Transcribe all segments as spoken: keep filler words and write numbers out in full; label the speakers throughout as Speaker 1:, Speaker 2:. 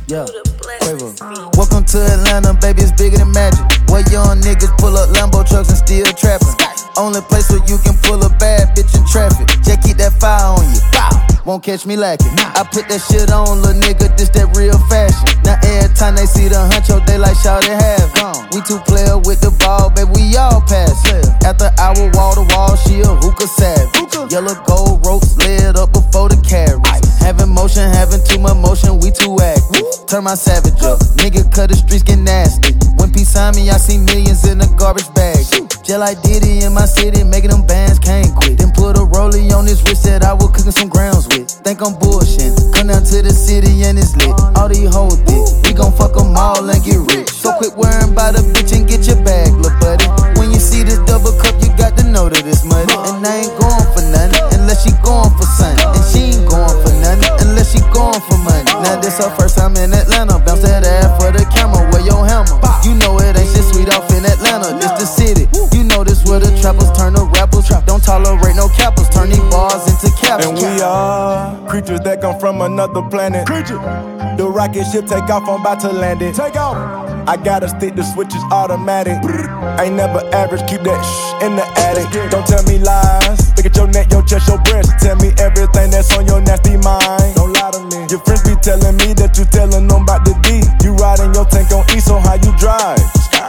Speaker 1: Yeah, Quavo. Welcome to Atlanta, baby, it's bigger than magic. Where young niggas pull up Lambo trucks and still trapping. Only place where you can pull a bad bitch in traffic. Just keep that fire on you, won't catch me lacking. I put that shit on, little nigga, this that real fashion. Now every time they see the huncho, they like shout it have. We two player with the ball, baby, we all pass. After hour, wall to wall, she a hookah savage. Yellow gold ropes laid up before the carriage. Having motion, having too much motion, we too active. Turn my savage up, nigga cut the streets get nasty. When peace sign me, I see millions in a garbage bag. Just like Diddy in my city, making them bands can't quit. Then put a rollie on this wrist that I was cooking some grounds with. Think I'm bullshit, come down to the city and it's lit. All these hoes thick, we gon' fuck them all and get rich. So quit worrying about a bitch and get your bag, lil' buddy. When you see this double cup, you got to know that it's muddy. And I ain't going for nothing, unless she going for something. And she ain't going for nothing, unless she going for money. Now this her first time in Atlanta, bounce that ass for the camera, wear your hammer. You know it ain't shit sweet off in Atlanta, this the city. You know this where the trappers turn to rappers. Don't tolerate no cappers, turn these bars into cappers.
Speaker 2: And we are creatures that come from another planet. Creature. The rocket ship take off, I'm about to land it. Take off. I gotta stick the switches automatic. Ain't never average, keep that shh in the attic. Don't tell me lies. Look at your neck, your chest, your breast. Tell me everything that's on your nasty mind. Don't lie to me. Your friends be telling me that you telling them about the D. You riding your tank on E, so how you drive?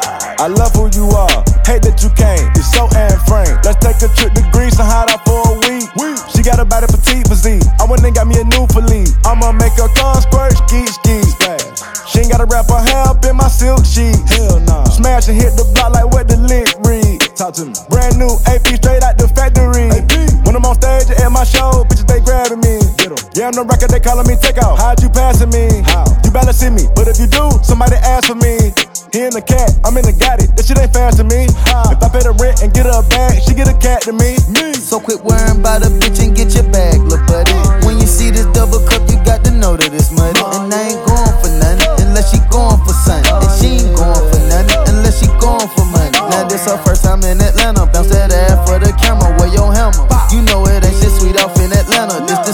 Speaker 2: I love who you are, hate that you came. It's so Anne Frank. Let's take a trip to Greece and hide out for a week. She got a body petite physique. I went and got me a new Philippe. I'ma make her con squirt, ski, ski. She ain't gotta wrap her hair up in my silk sheets. Hell nah. Smash and hit the block like what the lick read. Talk to me. Brand new A P straight out the factory. A P. When I'm on stage and at my show, bitches they grabbing me. Yeah, I'm the record, they calling me take off. How'd you passing me? How? You better see me, but if you do, somebody ask for me. He in the cat, I'm in the got it. That shit ain't fast to me. How? If I pay the rent and get her a bag, she get a cat to me. Me.
Speaker 1: So quit worrying about a bitch and get your bag, lil' buddy. When you see this double cup, you got to know that it's muddy. And I ain't going for nothing, unless she going for something. And she ain't going for nothing, unless she going for money. Now this her first time in Atlanta, bounce that ass for the camera, wear your hammer. You know it ain't shit sweet off in Atlanta, this